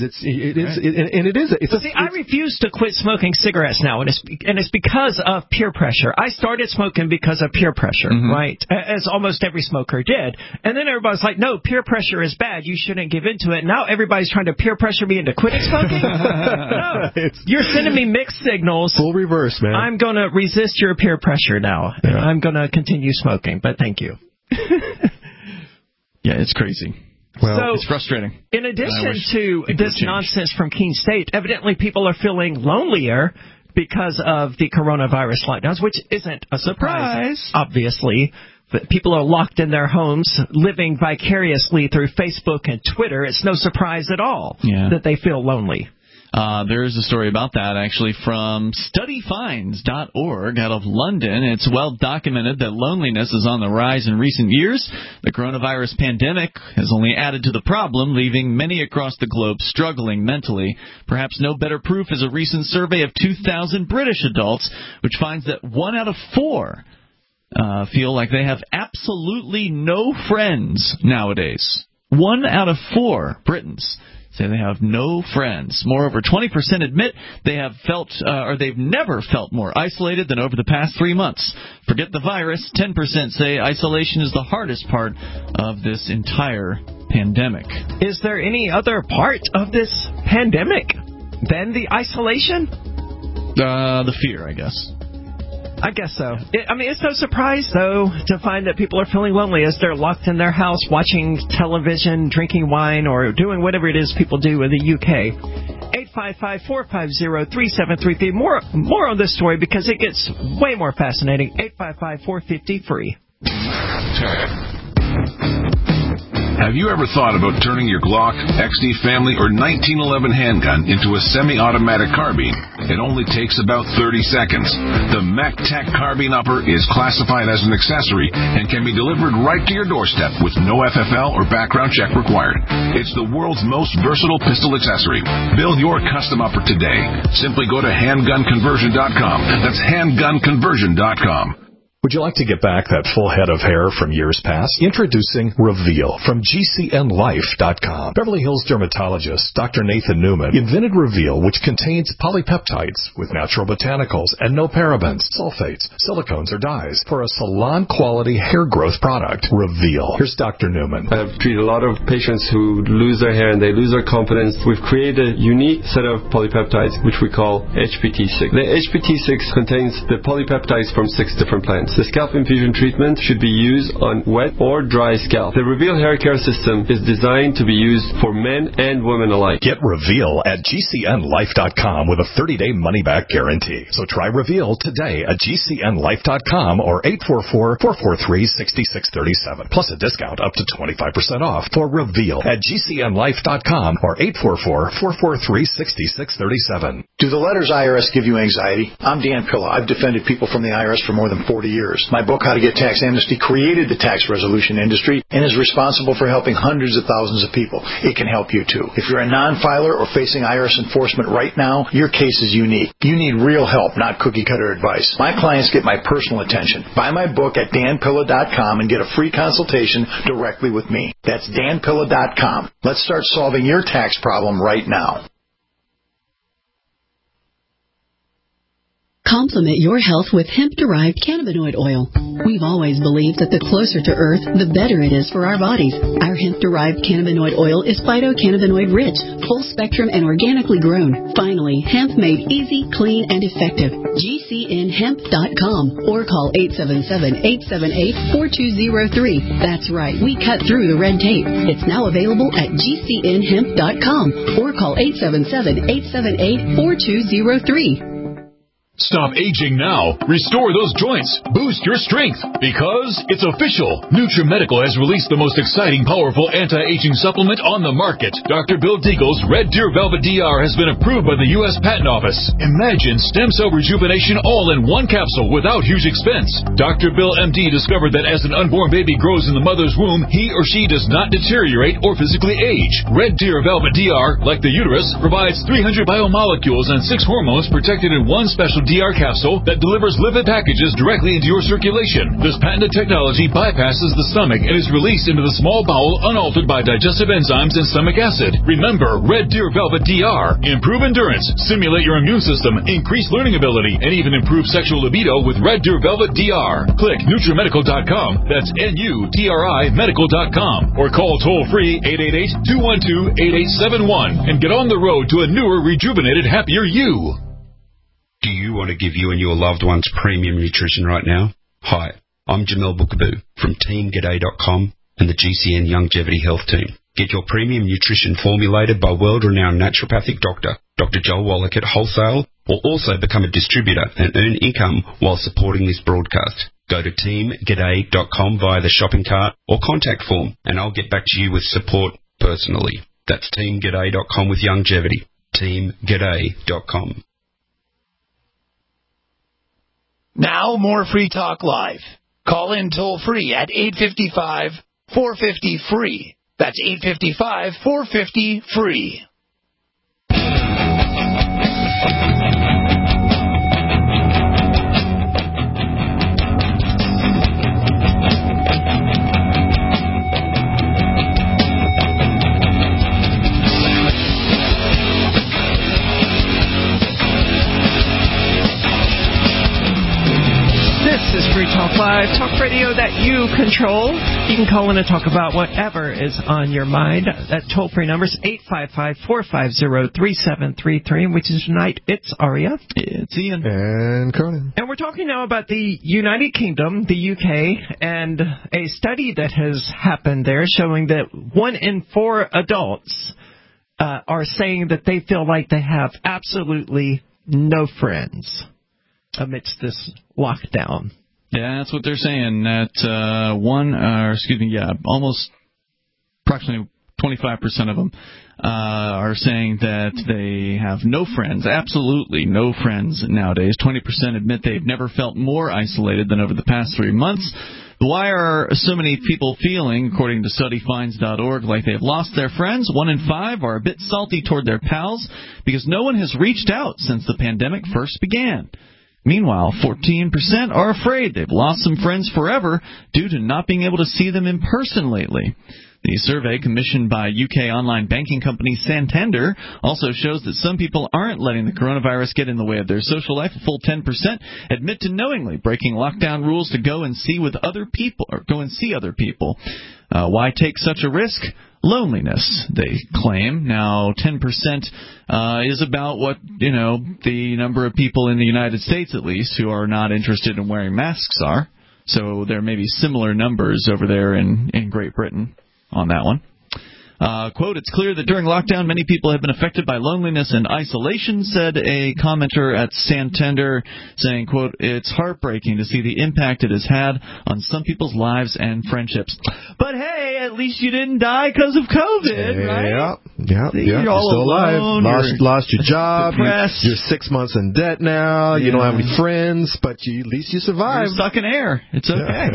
I refuse to quit smoking cigarettes now, and it's because of peer pressure. I started smoking because of peer pressure, right? As almost every smoker did. And then everybody's like, no, peer pressure is bad. You shouldn't give into it. Now everybody's trying to peer pressure me into quitting smoking? No. You're sending me mixed signals. Full reverse, man. I'm going to resist your peer pressure now. Yeah. I'm going to continue smoking, but thank you. Yeah, it's crazy. Well, it's frustrating. In addition to this nonsense from Keene State, evidently people are feeling lonelier because of the coronavirus lockdowns, which isn't a surprise, obviously. But people are locked in their homes, living vicariously through Facebook and Twitter. It's no surprise at all that they feel lonely. There's a story about that, actually, from studyfinds.org out of London. It's well documented that loneliness is on the rise in recent years. The coronavirus pandemic has only added to the problem, leaving many across the globe struggling mentally. Perhaps no better proof is a recent survey of 2,000 British adults, which finds that 1 out of 4 feel like they have absolutely no friends nowadays. 1 out of 4 Britons say they have no friends. Moreover, 20% admit they have felt or they've never felt more isolated than over the past 3 months. Forget the virus, 10% say isolation is the hardest part of this entire pandemic. Is there any other part of this pandemic than the isolation? The fear, I guess. I guess so. It's no surprise, though, to find that people are feeling lonely as they're locked in their house watching television, drinking wine, or doing whatever it is people do in the UK. 855-450-3733. More on this story because it gets way more fascinating. 855-450-FREE. Have you ever thought about turning your Glock, XD Family, or 1911 handgun into a semi-automatic carbine? It only takes about 30 seconds. The MacTac Carbine Upper is classified as an accessory and can be delivered right to your doorstep with no FFL or background check required. It's the world's most versatile pistol accessory. Build your custom upper today. Simply go to handgunconversion.com. That's handgunconversion.com. Would you like to get back that full head of hair from years past? Introducing Reveal from GCNLife.com. Beverly Hills dermatologist Dr. Nathan Newman invented Reveal, which contains polypeptides with natural botanicals and no parabens, sulfates, silicones, or dyes for a salon-quality hair growth product. Reveal. Here's Dr. Newman. I've treated a lot of patients who lose their hair and they lose their confidence. We've created a unique set of polypeptides, which we call HPT6. The HPT6 contains the polypeptides from 6 different plants. The scalp infusion treatment should be used on wet or dry scalp. The Reveal hair care system is designed to be used for men and women alike. Get Reveal at GCNLife.com with a 30-day money-back guarantee. So try Reveal today at GCNLife.com or 844-443-6637. Plus a discount up to 25% off for Reveal at GCNLife.com or 844-443-6637. Do the letters IRS give you anxiety? I'm Dan Pilla. I've defended people from the IRS for more than 40 years. My book, How to Get Tax Amnesty, created the tax resolution industry and is responsible for helping hundreds of thousands of people. It can help you, too. If you're a non-filer or facing IRS enforcement right now, your case is unique. You need real help, not cookie-cutter advice. My clients get my personal attention. Buy my book at danpilla.com and get a free consultation directly with me. That's danpilla.com. Let's start solving your tax problem right now. Complement your health with hemp-derived cannabinoid oil. We've always believed that the closer to Earth, the better it is for our bodies. Our hemp-derived cannabinoid oil is phytocannabinoid-rich, full-spectrum, and organically grown. Finally, hemp made easy, clean, and effective. GCNhemp.com or call 877-878-4203. That's right, we cut through the red tape. It's now available at GCNhemp.com or call 877-878-4203. Stop aging now. Restore those joints. Boost your strength. Because it's official. NutriMedical has released the most exciting, powerful anti-aging supplement on the market. Dr. Bill Deagle's Red Deer Velvet DR has been approved by the U.S. Patent Office. Imagine stem cell rejuvenation all in one capsule without huge expense. Dr. Bill MD discovered that as an unborn baby grows in the mother's womb, he or she does not deteriorate or physically age. Red Deer Velvet DR, like the uterus, provides 300 biomolecules and 6 hormones protected in one special DR capsule that delivers lipid packages directly into your circulation. This patented technology bypasses the stomach and is released into the small bowel unaltered by digestive enzymes and stomach acid. Remember, Red Deer Velvet DR. Improve endurance, stimulate your immune system, increase learning ability, and even improve sexual libido with Red Deer Velvet DR. Click NutriMedical.com, that's NUTRI Medical.com, or call toll-free 888-212-8871 and get on the road to a newer, rejuvenated, happier you. Do you want to give you and your loved ones premium nutrition right now? Hi, I'm Jamel Bookaboo from TeamGaday.com and the GCN Longevity Health Team. Get your premium nutrition formulated by world-renowned naturopathic doctor, Dr. Joel Wallach at wholesale, or also become a distributor and earn income while supporting this broadcast. Go to TeamGaday.com via the shopping cart or contact form, and I'll get back to you with support personally. That's TeamGaday.com with longevity. TeamGaday.com. Now, more Free Talk Live. Call in toll-free at 855-450-FREE. That's 855-450-FREE. This is Free Talk Live, talk radio that you control. You can call in and talk about whatever is on your mind. That toll-free number is 855-450-3733, which is tonight. It's Aria. It's Ian. And Conan. And we're talking now about the United Kingdom, the UK, and a study that has happened there showing that 1 in 4 adults are saying that they feel like they have absolutely no friends amidst this lockdown. Yeah, that's what they're saying. That almost approximately 25% of them are saying that they have no friends, absolutely no friends nowadays. 20% admit they've never felt more isolated than over the past 3 months. Why are so many people feeling, according to studyfinds.org, like they've lost their friends? 1 in 5 are a bit salty toward their pals because no one has reached out since the pandemic first began. Meanwhile, 14% are afraid they've lost some friends forever due to not being able to see them in person lately. The survey, commissioned by UK online banking company Santander, also shows that some people aren't letting the coronavirus get in the way of their social life. A full 10% admit to knowingly breaking lockdown rules to go and see other people. Why take such a risk? Loneliness, they claim. Now, 10% is about what, the number of people in the United States, at least, who are not interested in wearing masks are. So there may be similar numbers over there in Great Britain on that one. Quote, it's clear that during lockdown, many people have been affected by loneliness and isolation, said a commenter at Santander, saying, quote, it's heartbreaking to see the impact it has had on some people's lives and friendships. But hey, at least you didn't die because of COVID, right? Yeah. You're still alone, alive. Lost your job. You're 6 months in debt now. You don't have any friends, but at least you survived. You're sucking air. It's okay.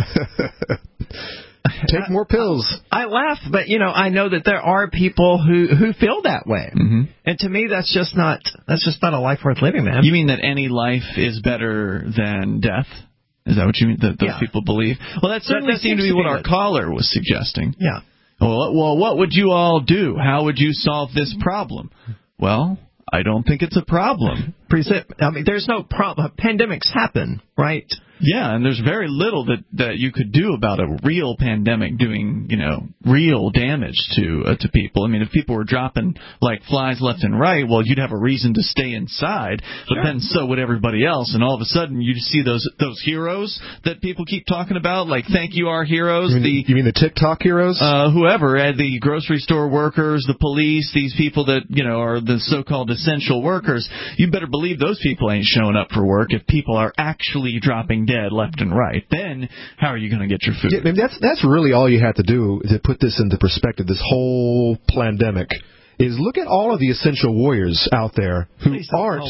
Take more pills. I laugh, but I know that there are people who feel that way, and to me, that's just not a life worth living, man. You mean that any life is better than death? Is that what you mean? That those people believe? Well, that certainly seemed to be what our caller was suggesting. Yeah. Well, what would you all do? How would you solve this problem? Well, I don't think it's a problem. I mean, there's no problem. Pandemics happen, right? Yeah, and there's very little that you could do about a real pandemic doing, real damage to people. I mean, if people were dropping like flies left and right, well, you'd have a reason to stay inside, but then so would everybody else, and all of a sudden you see those heroes that people keep talking about, like thank you our heroes. You mean the TikTok heroes? Whoever, the grocery store workers, the police, these people that, are the so-called essential workers, you better believe those people ain't showing up for work if people are actually dropping dead left and right. Then how are you going to get your food? Yeah, I mean, that's really all you have to do to put this into perspective. This whole pandemic is look at all of the essential warriors out there who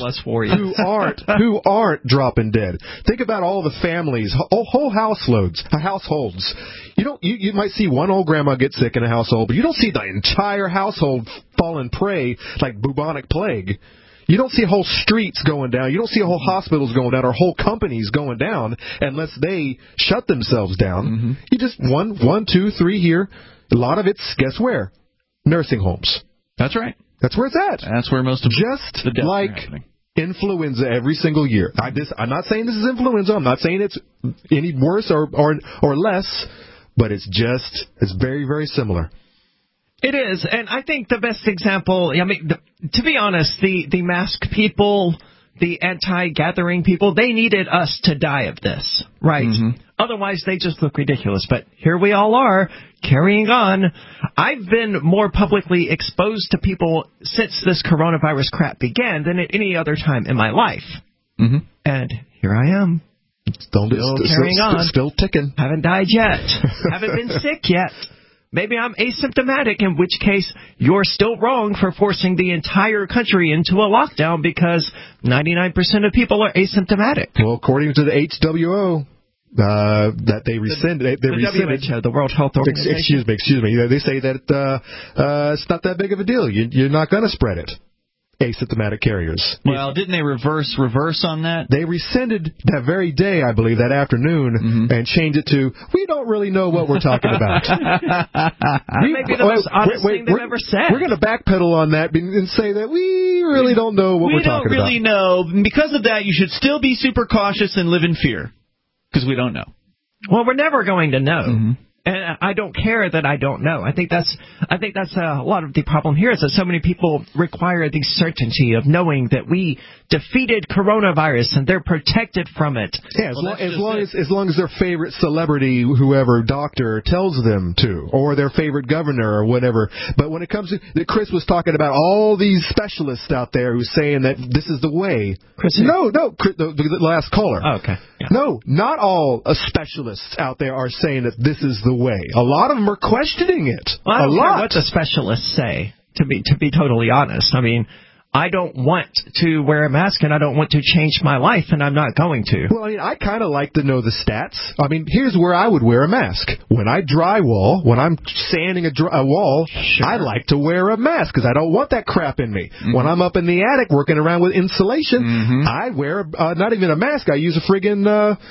aren't dropping dead. Think about all the families, whole households. You might see one old grandma get sick in a household, but you don't see the entire household falling prey like bubonic plague. You don't see whole streets going down. You don't see whole hospitals going down or whole companies going down unless they shut themselves down. Mm-hmm. You just one, two, three here. A lot of it's, guess where? Nursing homes. That's right. That's where it's at. That's where most of just the deaths like are happening. Influenza every single year. I'm not saying this is influenza. I'm not saying it's any worse or less, but it's very, very similar. It is, and I think the best example, to be honest, the mask people, the anti-gathering people, they needed us to die of this, right? Mm-hmm. Otherwise, they just look ridiculous. But here we all are, carrying on. I've been more publicly exposed to people since this coronavirus crap began than at any other time in my life. Mm-hmm. And here I am. Still carrying on. Still ticking. Haven't died yet. Haven't been sick yet. Maybe I'm asymptomatic, in which case you're still wrong for forcing the entire country into a lockdown because 99% of people are asymptomatic. Well, according to the HWO, that they rescinded. The WHO, the World Health Organization. Excuse me. They say that it's not that big of a deal. You're not going to spread it. Asymptomatic carriers. Well, didn't they reverse on that? They rescinded that very day, I believe, that afternoon, and changed it to, we don't really know what we're talking about. Maybe the most honest thing they've ever said. We're going to backpedal on that and say that we really don't know what we're talking about. We don't really know. Because of that, you should still be super cautious and live in fear. Because we don't know. Well, we're never going to know. Mm-hmm. And I don't care that I don't know. I think that's a lot of the problem here is that so many people require the certainty of knowing that we defeated coronavirus and they're protected from it. Yeah, as long as their favorite celebrity, whoever doctor tells them to, or their favorite governor or whatever. But when it comes to Chris was talking about all these specialists out there who's saying that this is the way. Chris, the last caller. Oh, okay. Yeah. No, not all specialists out there are saying that this is the way. A lot of them are questioning it. Well, I don't care what the specialists say, to be totally honest. I mean, I don't want to wear a mask and I don't want to change my life, and I'm not going to. Well, I kind of like to know the stats. I mean, here's where I would wear a mask. When I drywall, when I'm sanding a wall, sure. I like to wear a mask because I don't want that crap in me. Mm-hmm. When I'm up in the attic working around with insulation, I wear not even a mask. I use a friggin'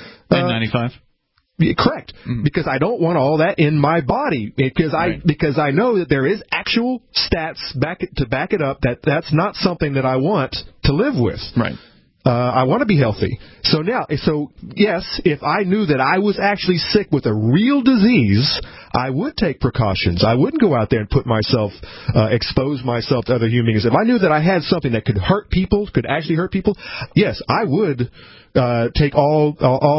N95. Correct, because I don't want all that in my body. Because I know that there is actual stats to back it up that that's not something that I want to live with. Right. I want to be healthy. So yes, if I knew that I was actually sick with a real disease, I would take precautions. I wouldn't go out there and expose myself to other human beings. If I knew that I had something that could actually hurt people, yes, I would take all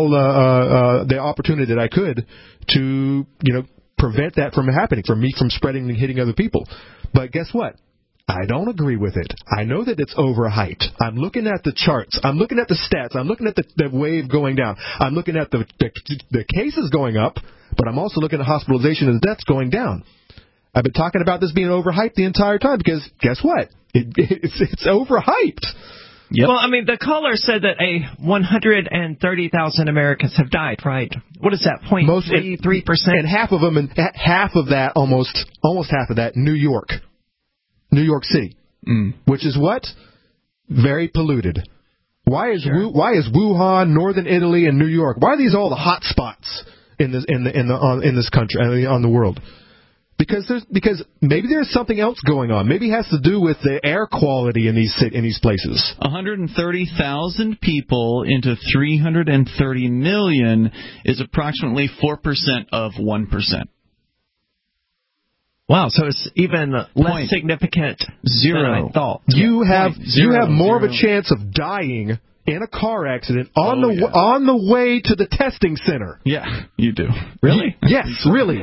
the opportunity that I could to, prevent that from happening, from me from spreading and hitting other people. But guess what? I don't agree with it. I know that it's overhyped. I'm looking at the charts. I'm looking at the stats. I'm looking at the wave going down. I'm looking at the cases going up, but I'm also looking at hospitalization and deaths going down. I've been talking about this being overhyped the entire time because guess what? It's overhyped. Yep. Well, I mean, the caller said that 130,000 Americans have died, right? What is that, 0.33%? And half of that, almost half of that, New York City, which is what? Very polluted. Why is Wuhan, Northern Italy, and New York? Why are these all the hot spots in this country, on the world? Because maybe there's something else going on. Maybe it has to do with the air quality in these places. 130,000 people into 330 million is approximately 4% of 1%. Wow, so it's even less significant than I thought. You have more of a chance of dying in a car accident on the way to the testing center. Yeah, you do. Really? Yes, really.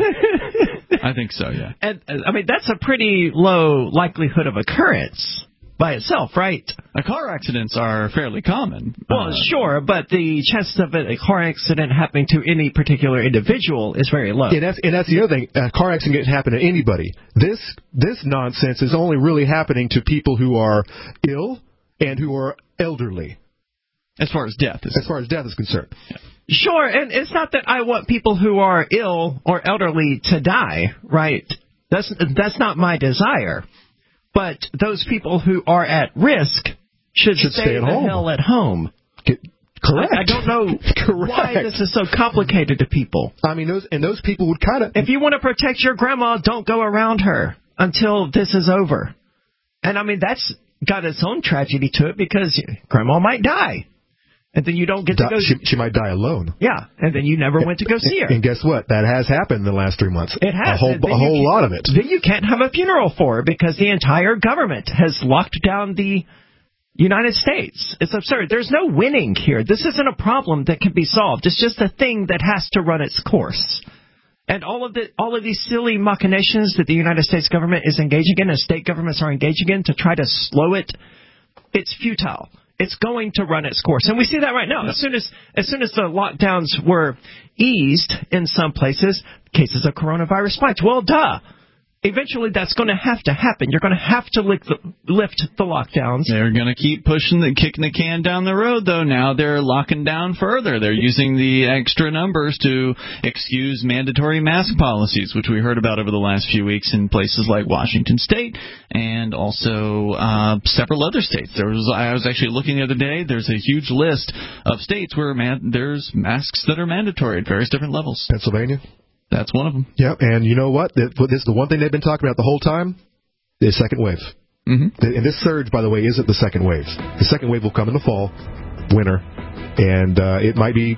I think so, yeah. And I mean, that's a pretty low likelihood of occurrence by itself, right? Car accidents are fairly common. Well, sure, but the chances of a car accident happening to any particular individual is very low. And that's the other thing. A car accident can happen to anybody. This nonsense is only really happening to people who are ill and who are elderly. As far as death is concerned. Yeah. Sure, and it's not that I want people who are ill or elderly to die, right? That's not my desire. But those people who are at risk should stay the hell at home. Correct. I don't know why this is so complicated to people. I mean, those people would kind of... If you want to protect your grandma, don't go around her until this is over. And I mean, that's got its own tragedy to it because grandma might die. And then you don't get to go... She might die alone. Yeah, and then you never went to go see her. And guess what? That has happened in the last 3 months. It has. A whole lot of it. Then you can't have a funeral for her because the entire government has locked down the United States. It's absurd. There's no winning here. This isn't a problem that can be solved. It's just a thing that has to run its course. And all of these silly machinations that the United States government is engaging in and state governments are engaging in to try to slow it, it's futile. It's going to run its course. And we see that right now. As soon as the lockdowns were eased in some places, cases of coronavirus spiked. Well, duh. Eventually, that's going to happen. You're going to have to lift the lockdowns. They're going to keep kicking the can down the road, though. Now they're locking down further. They're using the extra numbers to excuse mandatory mask policies, which we heard about over the last few weeks in places like Washington State and also several other states. I was actually looking the other day. There's a huge list of states where there's masks that are mandatory at various different levels. Pennsylvania? That's one of them. Yeah, and you know what? This is the one thing they've been talking about the whole time, the second wave. Mm-hmm. And this surge, by the way, isn't the second wave. The second wave will come in the fall, winter, and it might be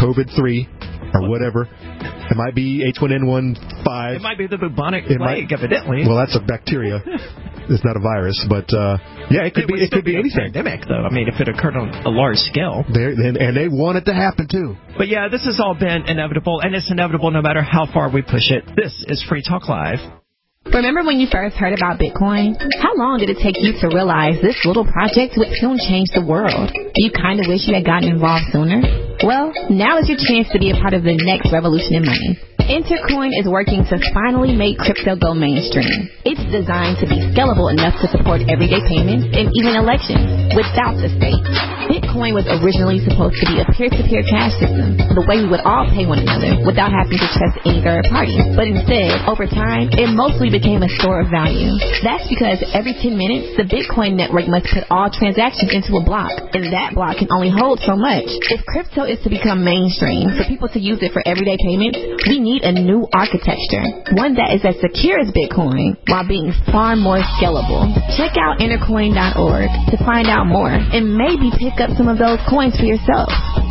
COVID-3 or whatever. It might be H1N1 5. It might be the bubonic plague, evidently. Well, that's a bacteria. It's not a virus, but yeah, it could be anything. Pandemic, though. I mean, if it occurred on a large scale. And they want it to happen too. But yeah, this has all been inevitable, and it's inevitable no matter how far we push it. This is Free Talk Live. Remember when you first heard about Bitcoin? How long did it take you to realize this little project would soon change the world? You kind of wish you had gotten involved sooner? Well, now is your chance to be a part of the next revolution in money. Intercoin is working to finally make crypto go mainstream. It's designed to be scalable enough to support everyday payments and even elections without the state. Bitcoin was originally supposed to be a peer-to-peer cash system, the way we would all pay one another without having to trust any third party. But instead, over time, it mostly became a store of value. That's because every 10 minutes, the Bitcoin network must put all transactions into a block, and that block can only hold so much. If crypto is to become mainstream, for people to use it for everyday payments, we need a new architecture, one that is as secure as Bitcoin while being far more scalable. Check out intercoin.org to find out more and maybe pick up some of those coins for yourself.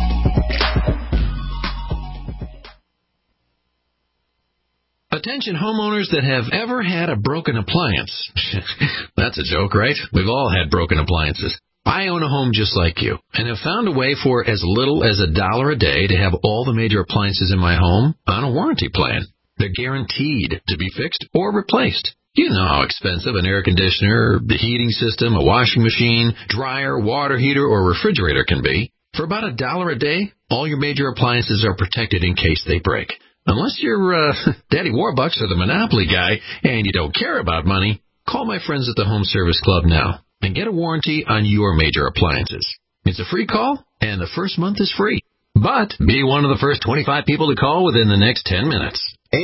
Attention homeowners that have ever had a broken appliance. That's a joke, right? We've all had broken appliances. I own a home just like you, and have found a way for as little as $1 a day to have all the major appliances in my home on a warranty plan. They're guaranteed to be fixed or replaced. You know how expensive an air conditioner, the heating system, a washing machine, dryer, water heater, or refrigerator can be. For about $1 a day, all your major appliances are protected in case they break. Unless you're Daddy Warbucks or the Monopoly guy and you don't care about money, call my friends at the Home Service Club now and get a warranty on your major appliances. It's a free call, and the first month is free. But be one of the first 25 people to call within the next 10 minutes.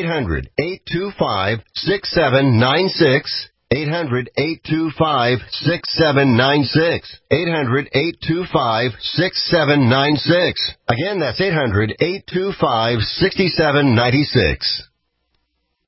800-825-6796. 800-825-6796. 800-825-6796. Again, that's 800-825-6796.